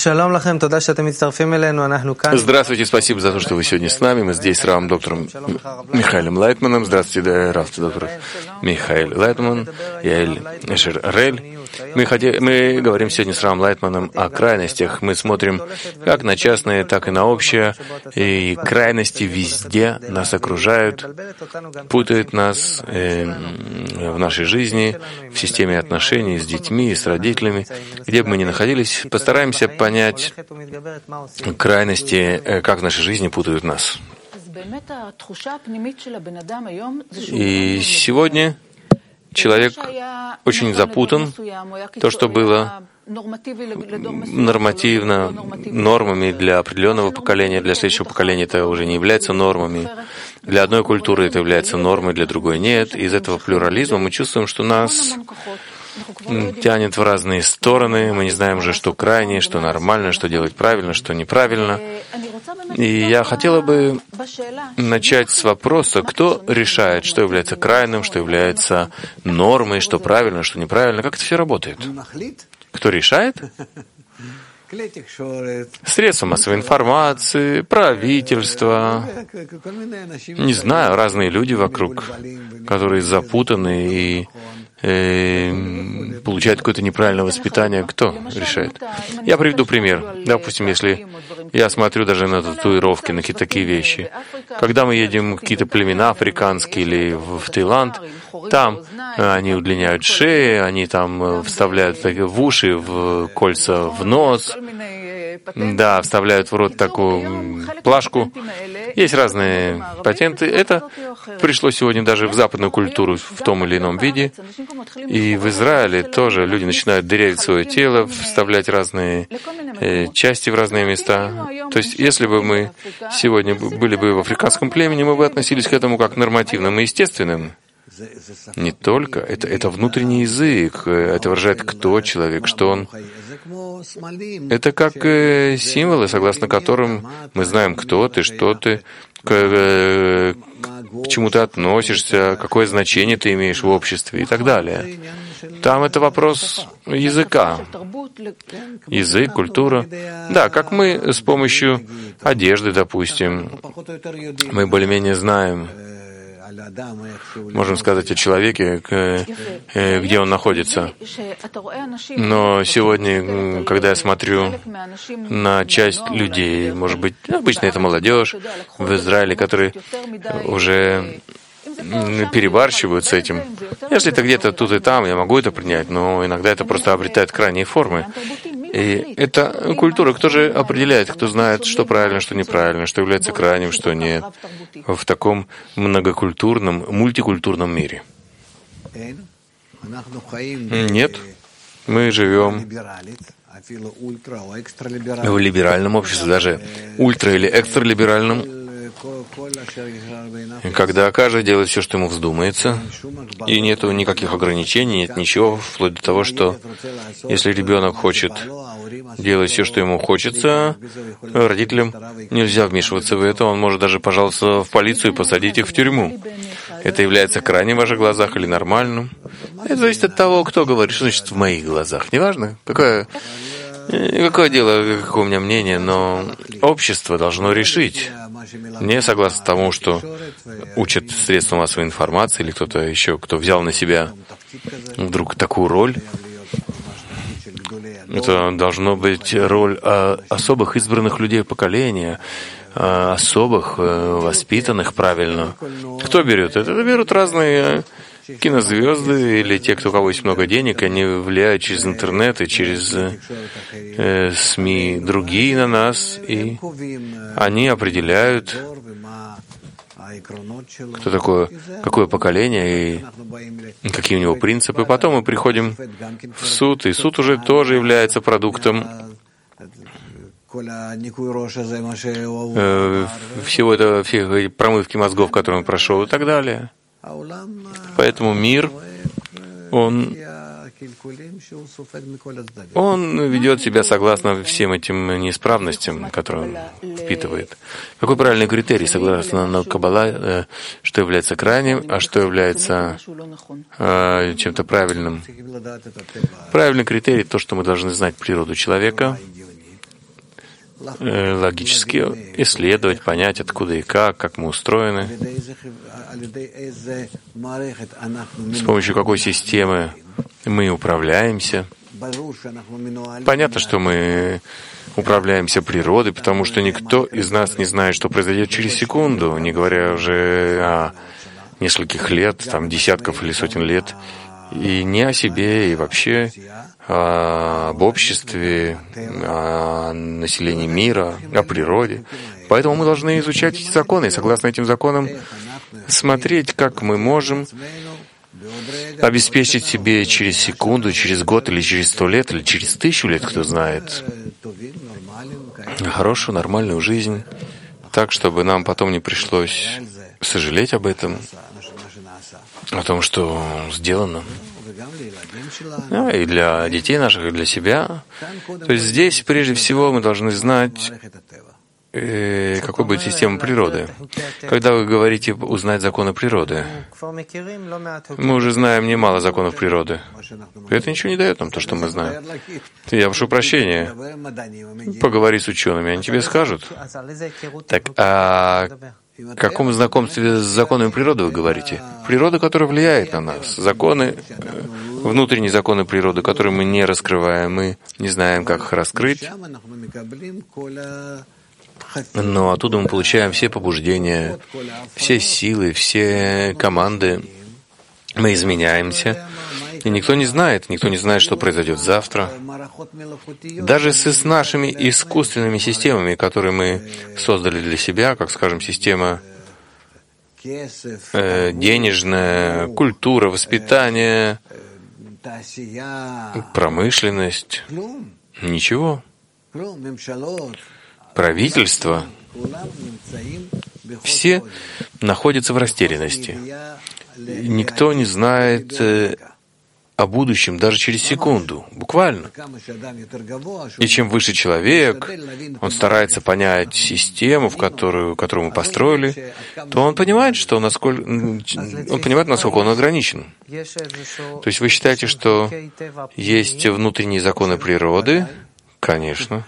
Здравствуйте, спасибо за то, что вы сегодня с нами. Мы здесь с равом доктором Михаилом Лайтманом. Здравствуйте, рав доктор Михаил Лайтман, Яэль Эшер Рель. Мы говорим сегодня с равом Лайтманом о крайностях. Мы смотрим как на частные, так и на общее. И крайности везде нас окружают, путают нас в нашей жизни, в системе отношений с детьми, с родителями. Где бы мы ни находились, постараемся понять крайности, как в нашей жизни путают нас. И сегодня человек очень запутан. То, что было нормативно нормами для определенного поколения, для следующего поколения это уже не является нормами. Для одной культуры это является нормой, для другой нет. Из этого плюрализма мы чувствуем, что нас тянет в разные стороны. Мы не знаем уже, что крайне, что нормально, что делать правильно, что неправильно. И я хотела бы начать с вопроса, кто решает, что является крайним, что является нормой, что правильно, что неправильно. Как это все работает? Кто решает? Средства массовой информации, правительство, не знаю, разные люди вокруг, которые запутаны и получают какое-то неправильное воспитание. Кто решает? Я приведу пример. Допустим, если я смотрю даже на татуировки, на какие-то такие вещи. Когда мы едем в какие-то племена африканские или в Таиланд, там они удлиняют шеи, они там вставляют в уши, в кольца в нос, да, вставляют в рот такую плашку. Есть разные патенты. Это пришло сегодня даже в западную культуру в том или ином виде. И в Израиле тоже люди начинают дырявить свое тело, вставлять разные части в разные места. То есть, если бы мы сегодня были бы в африканском племени, мы бы относились к этому как к нормативным и естественным. Не только. Это внутренний язык. Это выражает, кто человек, что он. Это как символы, согласно которым мы знаем, кто ты, что ты, к чему ты относишься, какое значение ты имеешь в обществе и так далее. Там это вопрос языка. Язык, культура. Да, как мы с помощью одежды, допустим, мы более-менее знаем, можем сказать о человеке, где он находится. Но сегодня, когда я смотрю на часть людей, может быть, обычно это молодежь в Израиле, которые уже перебарщивают с этим. Если это где-то тут и там, я могу это принять, но иногда это просто обретает крайние формы. И это культура. Кто же определяет, кто знает, что правильно, что неправильно, что является крайним, что нет, в таком многокультурном, мультикультурном мире? Нет. Мы живем в либеральном обществе, даже ультра- или экстралиберальном, когда каждый делает все, что ему вздумается, и нет никаких ограничений, нет ничего, вплоть до того, что если ребенок хочет делать все, что ему хочется, родителям нельзя вмешиваться в это, он может даже пожаловаться в полицию и посадить их в тюрьму. Это является крайним в ваших глазах или нормальным? Это зависит от того, кто говорит, что значит в моих глазах. Неважно, какое дело, какое у меня мнение, но общество должно решить. Не согласно тому, что учат средства массовой информации или кто-то еще, кто взял на себя вдруг такую роль. Это должно быть роль особых избранных людей поколения, особых, воспитанных правильно. Кто берет? Это берут разные кинозвезды или те, у кого есть много денег, они влияют через интернет и через СМИ другие на нас, и они определяют, кто такое, какое поколение и какие у него принципы. Потом мы приходим в суд, и суд уже тоже является продуктом всего этого, всей промывки мозгов, которую он прошел, и так далее. Поэтому мир, он ведет себя согласно всем этим неисправностям, которые он впитывает. Какой правильный критерий, согласно Каббала, что является крайним, а что является чем-то правильным? Правильный критерий — то, что мы должны знать природу человека, логически исследовать, понять, откуда и как мы устроены, с помощью какой системы мы управляемся. Понятно, что мы управляемся природой, потому что никто из нас не знает, что произойдет через секунду, не говоря уже о нескольких лет, там, десятков или сотен лет, и не о себе, и вообще об обществе, о населении мира, о природе. Поэтому мы должны изучать эти законы, и согласно этим законам смотреть, как мы можем обеспечить себе через секунду, через год, или через 100 лет, или через 1000 лет, кто знает, хорошую, нормальную жизнь, так, чтобы нам потом не пришлось сожалеть об этом, о том, что сделано. И для детей наших, и для себя. То есть здесь, прежде всего, мы должны знать, какой будет система природы. Когда вы говорите «узнать законы природы», мы уже знаем немало законов природы. Это ничего не дает нам, то, что мы знаем. Я прошу прощения. Поговори с учеными, они тебе скажут. Так, о каком знакомстве с законами природы вы говорите? Природа, которая влияет на нас. Законы, внутренние законы природы, которые мы не раскрываем, мы не знаем, как их раскрыть. Но оттуда мы получаем все побуждения, все силы, все команды. Мы изменяемся. И никто не знает, что произойдет завтра. Даже с нашими искусственными системами, которые мы создали для себя, как, скажем, система денежная, культура, воспитание, промышленность. Ничего. Правительство. Все находятся в растерянности. Никто не знает о будущем даже через секунду, буквально. И чем выше человек, он старается понять систему, которую мы построили, то он понимает, насколько он ограничен. То есть вы считаете, что есть внутренние законы природы? Конечно.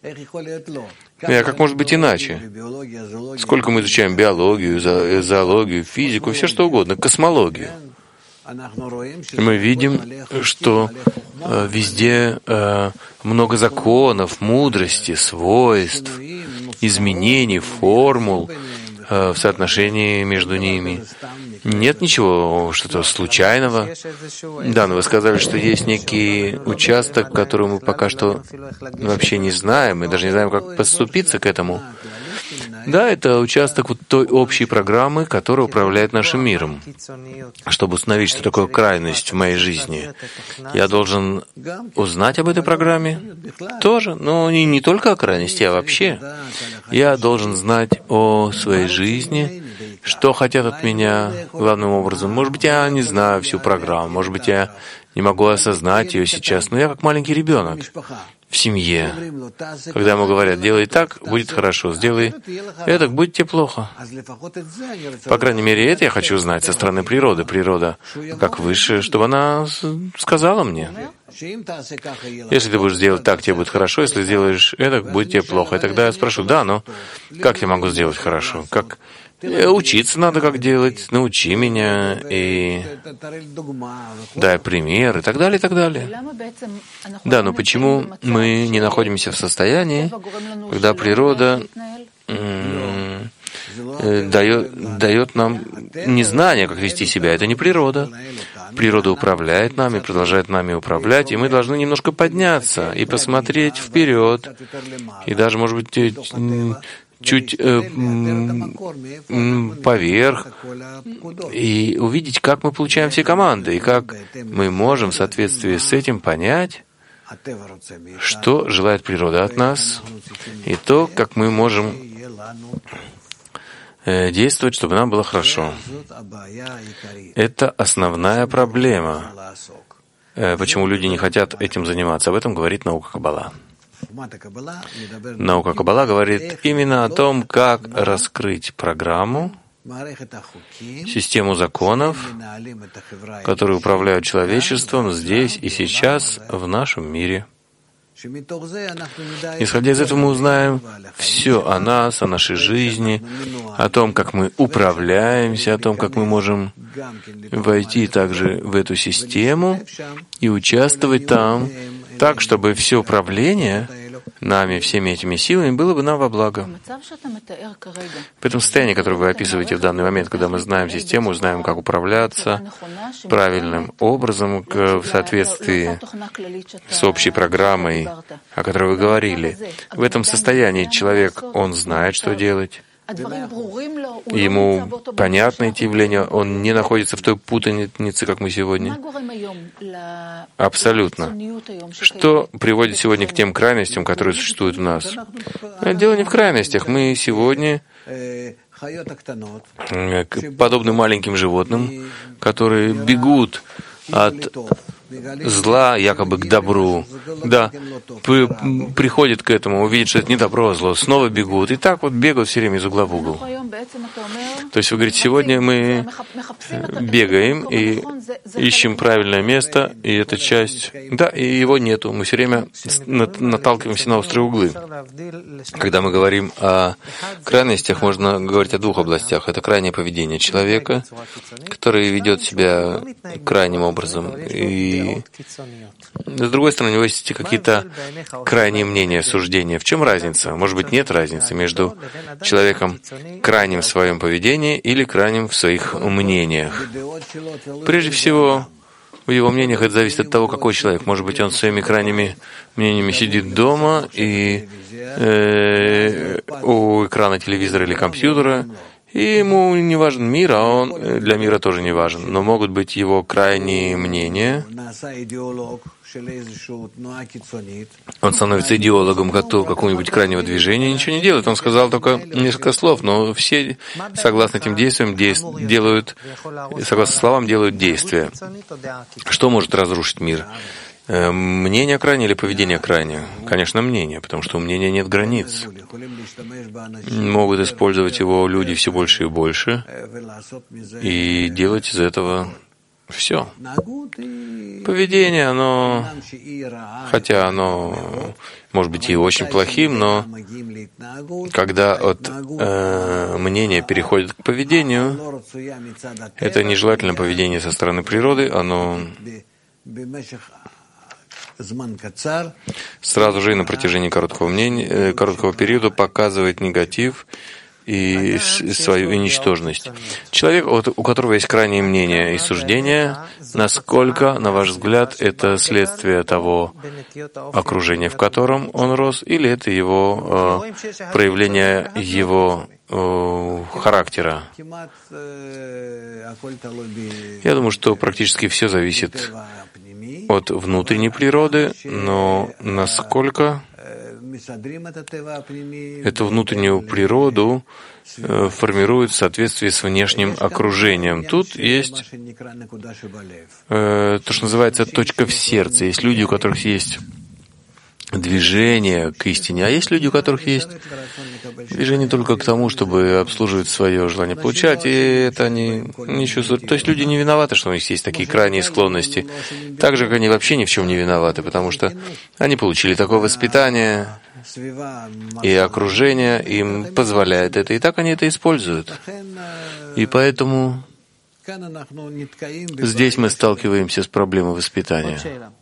А как может быть иначе? Сколько мы изучаем биологию, зоологию, физику, все что угодно, космологию. Мы видим, что везде много законов, мудрости, свойств, изменений, формул в соотношении между ними. Нет ничего что-то случайного. Да, но вы сказали, что есть некий участок, который мы пока что вообще не знаем, мы даже не знаем, как подступиться к этому. Да, это участок вот той общей программы, которая управляет нашим миром. Чтобы установить, что такое крайность в моей жизни, я должен узнать об этой программе тоже, но не только о крайности, а вообще. Я должен знать о своей жизни, что хотят от меня главным образом. Может быть, я не знаю всю программу, может быть, я не могу осознать ее сейчас, но я как маленький ребенок в семье. Когда ему говорят, делай так, будет хорошо, сделай это, будет тебе плохо. По крайней мере, это я хочу знать со стороны природы. Природа как выше, чтобы она сказала мне. Если ты будешь делать так, тебе будет хорошо, если сделаешь это, будет тебе плохо. И тогда я спрошу, да, но как я могу сделать хорошо? Как учиться надо, как делать, научи меня, и дай пример, и так далее, и так далее. Да, но почему мы не находимся в состоянии, когда природа дает нам незнание, как вести себя? Это не природа. Природа управляет нами, продолжает нами управлять, и мы должны немножко подняться и посмотреть вперед, и даже, может быть, чуть поверх, и увидеть, как мы получаем все команды, и как мы можем в соответствии с этим понять, что желает природа от нас, и то, как мы можем действовать, чтобы нам было хорошо. Это основная проблема, почему люди не хотят этим заниматься. Об этом говорит наука Каббала. Наука Каббала говорит именно о том, как раскрыть программу, систему законов, которые управляют человечеством здесь и сейчас, в нашем мире. Исходя из этого мы узнаем все о нас, о нашей жизни, о том, как мы управляемся, о том, как мы можем войти также в эту систему и участвовать там, так, чтобы все управление нами, всеми этими силами, было бы нам во благо. В этом состоянии, которое вы описываете в данный момент, когда мы знаем систему, знаем, как управляться правильным образом в соответствии с общей программой, о которой вы говорили, в этом состоянии человек, он знает, что делать. Ему понятны эти явления, он не находится в той путанице, как мы сегодня. Абсолютно. Что приводит сегодня к тем крайностям, которые существуют у нас? Дело не в крайностях. Мы сегодня подобны маленьким животным, которые бегут от зла якобы к добру. Да, приходит к этому, увидит, что это не добро, а зло, снова бегут. И так вот бегают все время из угла в угол. То есть вы говорите, сегодня мы бегаем и ищем правильное место, и эта часть... Да, и его нету. Мы все время наталкиваемся на острые углы. Когда мы говорим о крайностях, можно говорить о двух областях. Это крайнее поведение человека, который ведет себя крайним образом, и с другой стороны, у него есть какие-то крайние мнения, суждения. В чем разница? Может быть, нет разницы между человеком крайним в своем поведении или крайним в своих мнениях. Прежде всего, в его мнениях это зависит от того, какой человек. Может быть, он своими крайними мнениями сидит дома и у экрана телевизора или компьютера, и ему не важен мир, а он для мира тоже не важен. Но могут быть его крайние мнения. Он становится идеологом какого-нибудь крайнего движения, ничего не делает. Он сказал только несколько слов, но все, согласно этим действиям, делают, согласно словам, делают действия. Что может разрушить мир? Мнение крайнее или поведение крайнее? Конечно, мнение, потому что у мнения нет границ. Могут использовать его люди все больше и больше и делать из этого все. Поведение, оно, хотя оно может быть и очень плохим, но когда от мнения переходит к поведению, это нежелательное поведение со стороны природы, оно сразу же и на протяжении короткого периода показывает негатив и свою ничтожность. Человек, у которого есть крайние мнения и суждения, насколько, на ваш взгляд, это следствие того окружения, в котором он рос, или это его проявление его характера? Я думаю, что практически все зависит от внутренней природы, но насколько эту внутреннюю природу формирует в соответствии с внешним окружением. Тут есть то, что называется точка в сердце. Есть люди, у которых есть движение к истине, а есть люди, у которых есть движение только к тому, чтобы обслуживать свое желание получать, и это они не чувствуют. То есть люди не виноваты, что у них есть такие крайние склонности, так же, как они вообще ни в чем не виноваты, потому что они получили такое воспитание, и окружение им позволяет это, и так они это используют. И поэтому здесь мы сталкиваемся с проблемой воспитания.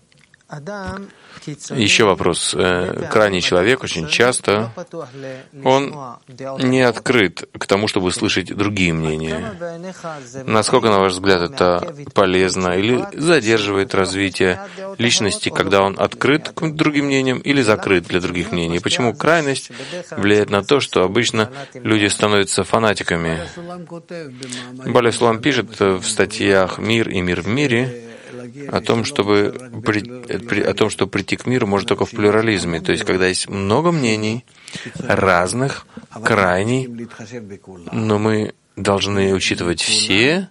Еще вопрос. Крайний человек очень часто, он не открыт к тому, чтобы слышать другие мнения. Насколько, на ваш взгляд, это полезно или задерживает развитие личности, когда он открыт к другим мнениям или закрыт для других мнений? Почему крайность влияет на то, что обычно люди становятся фанатиками? Баля Сулам пишет в статьях «Мир и мир в мире», о том, что прийти к миру может только в плюрализме, то есть когда есть много мнений, разных, крайних, но мы должны учитывать все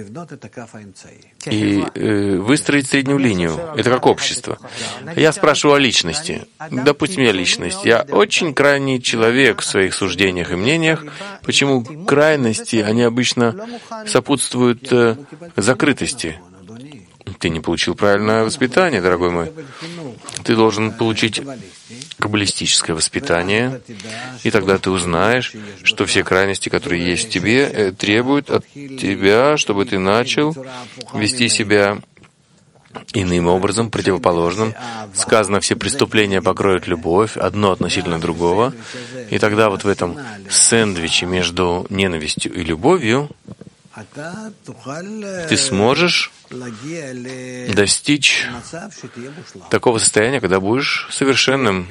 и выстроить среднюю линию. Это как общество. Я спрашиваю о личности. Допустим, я личность. Я очень крайний человек в своих суждениях и мнениях. Почему крайности, они обычно сопутствуют закрытости? ты не получил правильное воспитание, дорогой мой. Ты должен получить каббалистическое воспитание, и тогда ты узнаешь, что все крайности, которые есть в тебе, требуют от тебя, чтобы ты начал вести себя иным образом, противоположным. Сказано, все преступления покроют любовь, одно относительно другого. И тогда вот в этом сэндвиче между ненавистью и любовью ты сможешь достичь такого состояния, когда будешь совершенным.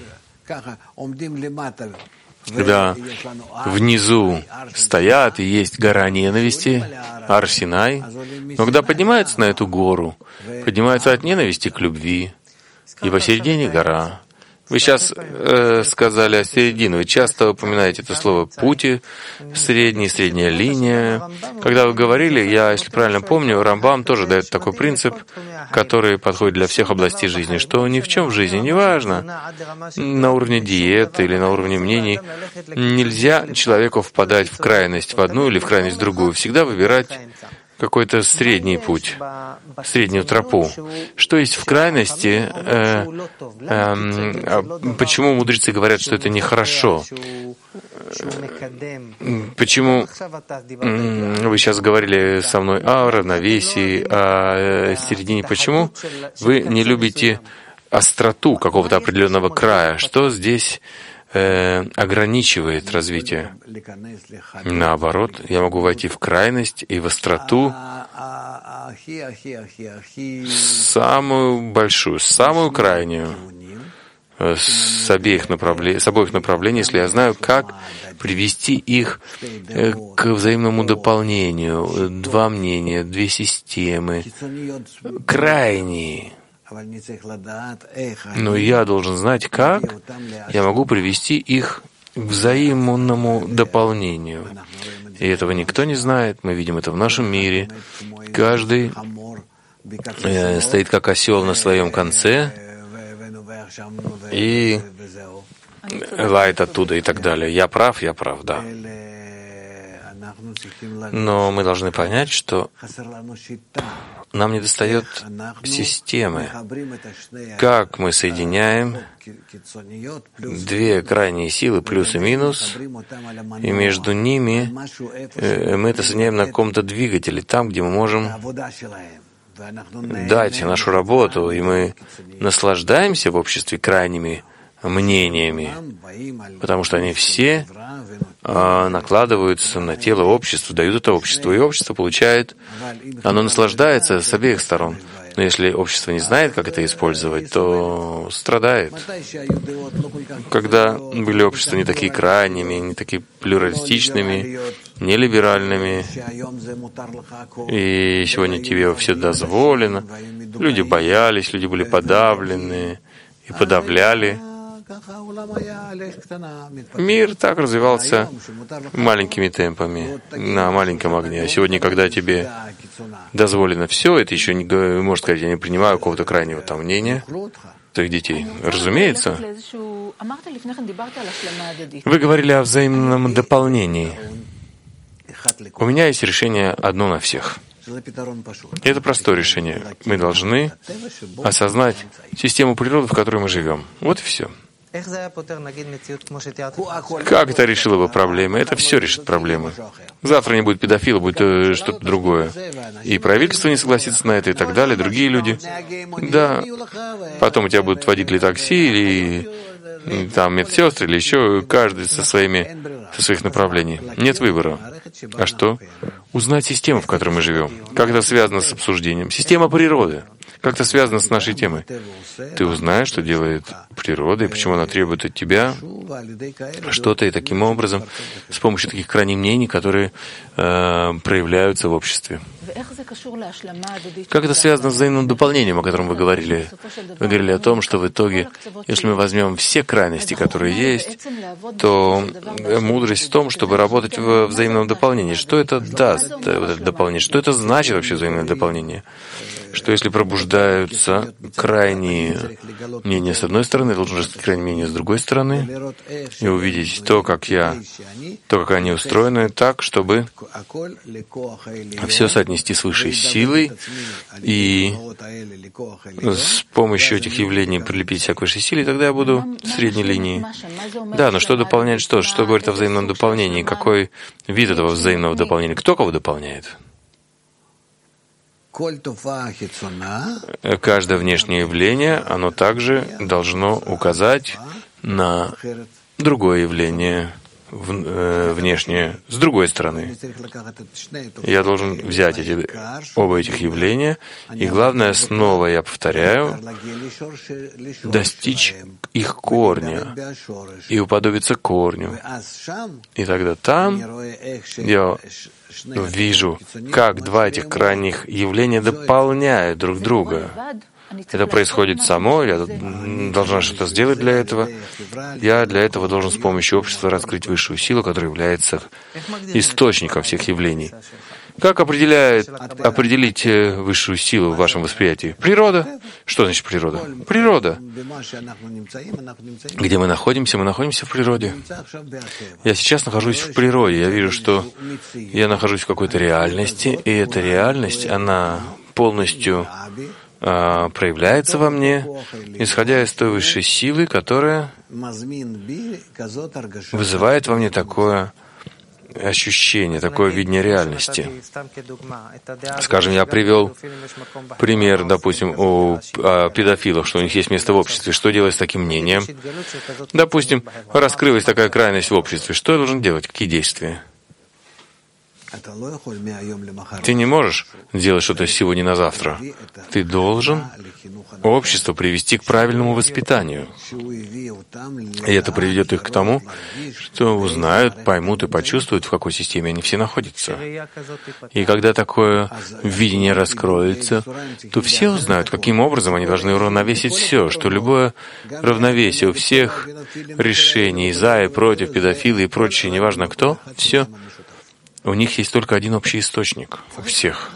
Когда внизу стоят и есть гора ненависти, Ар-Синай, но когда поднимаются на эту гору, поднимаются от ненависти к любви, и посередине гора. Вы сейчас сказали о середине. Вы часто упоминаете это слово «пути», средняя линия. Когда вы говорили, я, если правильно помню, Рамбам тоже дает такой принцип, который подходит для всех областей жизни, что ни в чем в жизни не важно, на уровне диеты или на уровне мнений, нельзя человеку впадать в крайность в одну или в крайность в другую. Всегда выбирать какой-то средний путь, среднюю тропу. Что есть в крайности? Почему мудрецы говорят, что это нехорошо? Почему вы сейчас говорили со мной о равновесии, о середине? Почему вы не любите остроту какого-то определенного края? Что здесь ограничивает развитие? Наоборот, я могу войти в крайность и в остроту, самую большую, самую крайнюю, с обоих направлений, если я знаю, как привести их к взаимному дополнению. Два мнения, две системы, крайние. Но я должен знать, как я могу привести их к взаимному дополнению. И этого никто не знает. Мы видим это в нашем мире. Каждый стоит как осел на своем конце и лает оттуда и так далее. Я прав, да. Но мы должны понять, что нам недостает системы. Как мы соединяем две крайние силы, плюс и минус, и между ними мы это соединяем на каком-то двигателе, там, где мы можем дать нашу работу, и мы наслаждаемся в обществе крайними мнениями, потому что они все накладываются на тело общества, дают это обществу, и общество получает, оно наслаждается с обеих сторон. Но если общество не знает, как это использовать, то страдает. Когда были общества не такие крайними, не такие плюралистичными, не либеральными, и сегодня тебе все дозволено, люди боялись, люди были подавлены и подавляли. Мир так развивался маленькими темпами, на маленьком огне. А сегодня, когда тебе дозволено все, это еще не может сказать, я не принимаю какого-то крайнего там мнения твоих детей. Разумеется. Вы говорили о взаимном дополнении. У меня есть решение одно на всех. И это простое решение. Мы должны осознать систему природы, в которой мы живем. Вот и все. Как это решило бы проблемы? Это все решит проблемы. Завтра не будет педофила, будет что-то другое. И правительство не согласится на это, и так далее, другие люди. Да. Потом у тебя будут водители такси, или там медсестры, или еще каждый со своих направлений. Нет выбора. А что? Узнать систему, в которой мы живем. Как это связано с обсуждением? Система природы. Как это связано с нашей темой? Ты узнаешь, что делает природа, и почему она требует от тебя что-то, и таким образом, с помощью таких крайних мнений, которые проявляются в обществе. Как это связано с взаимным дополнением, о котором вы говорили? Вы говорили о том, что в итоге, если мы возьмем все крайности, которые есть, то мудрость в том, чтобы работать в взаимном дополнении. Что это даст, вот это дополнение? Что это значит вообще взаимное дополнение? Что если рождаются крайние мнения с одной стороны, я должен рождать крайние мнения с другой стороны и увидеть то, как они устроены, так, чтобы все соотнести с высшей силой и с помощью этих явлений прилепить себя к высшей силе, и тогда я буду в средней линии. Да, но что дополняет что? Что говорит о взаимном дополнении? Какой вид этого взаимного дополнения? Кто кого дополняет? Каждое внешнее явление, оно также должно указать на другое явление внешнее с другой стороны. Я должен взять оба этих явления, и главное, снова я повторяю, достичь их корня и уподобиться корню. И тогда там я вижу, как два этих крайних явления дополняют друг друга. Это происходит само, я должна что-то сделать для этого. Я для этого должен с помощью общества раскрыть высшую силу, которая является источником всех явлений. Как определить высшую силу в вашем восприятии? Природа. Что значит природа? Природа. Где мы находимся? Мы находимся в природе. Я сейчас нахожусь в природе. Я вижу, что я нахожусь в какой-то реальности, и эта реальность, она полностью проявляется во мне, исходя из той высшей силы, которая вызывает во мне такое ощущение, такое видение реальности. Скажем, я привел пример, допустим, о педофилах, что у них есть место в обществе. Что делать с таким мнением? Допустим, раскрылась такая крайность в обществе. Что я должен делать? Какие действия? Ты не можешь делать что-то сегодня на завтра. Ты должен общество привести к правильному воспитанию. И это приведет их к тому, что узнают, поймут и почувствуют, в какой системе они все находятся. И когда такое видение раскроется, то все узнают, каким образом они должны уравновесить все, что любое равновесие у всех решений за и против, педофилы и прочее, неважно кто, все. У них есть только один общий источник, у всех.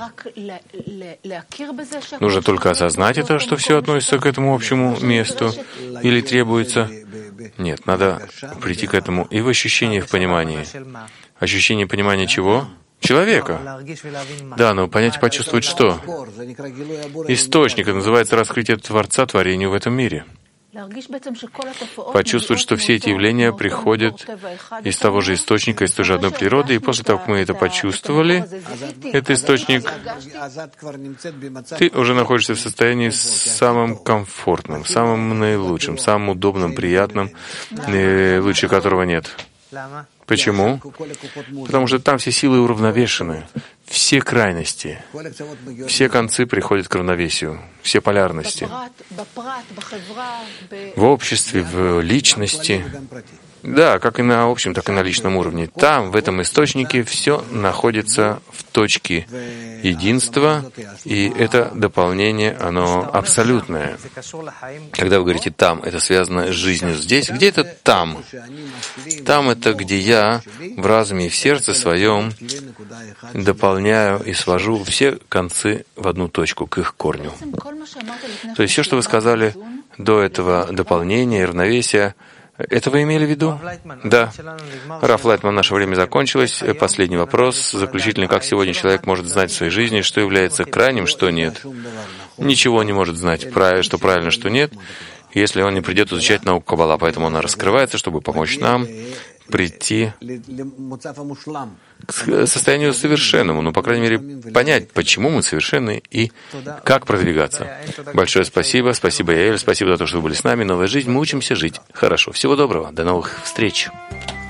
Нужно только осознать это, что все относится к этому общему месту, или требуется... Нет, надо прийти к этому и в ощущении, в понимании. Ощущение понимания чего? Человека. Да, но понять и почувствовать что? Источник, это называется раскрытие Творца творению в этом мире. Почувствовать, что все эти явления приходят из того же источника, из той же одной природы, и после того, как мы это почувствовали, этот источник, ты уже находишься в состоянии самым комфортным, самым наилучшим, самым удобным, приятным, лучше которого нет. Почему? Потому что там все силы уравновешены, все крайности, все концы приходят к равновесию, все полярности. В обществе, в личности, да, как и на общем, так и на личном уровне. Там, в этом источнике, все находится в точке единства, и это дополнение, оно абсолютное. Когда вы говорите «там», это связано с жизнью здесь. Где это «там»? Там — это где я в разуме и в сердце своем дополняю и свожу все концы в одну точку, к их корню. То есть все, что вы сказали до этого дополнения и равновесия, это вы имели в виду? Да. Раф Лайтман, наше время закончилось. Последний вопрос, заключительный. Как сегодня человек может знать в своей жизни, что является крайним, что нет? Ничего не может знать, что правильно, что нет, если он не придет изучать науку Каббала. Поэтому она раскрывается, чтобы помочь нам прийти к состоянию совершенному, ну, по крайней мере, понять, почему мы совершенны и как продвигаться. Большое спасибо. Спасибо, Яэль. Спасибо за то, что вы были с нами. Новая жизнь. Мы учимся жить хорошо. Всего доброго. До новых встреч.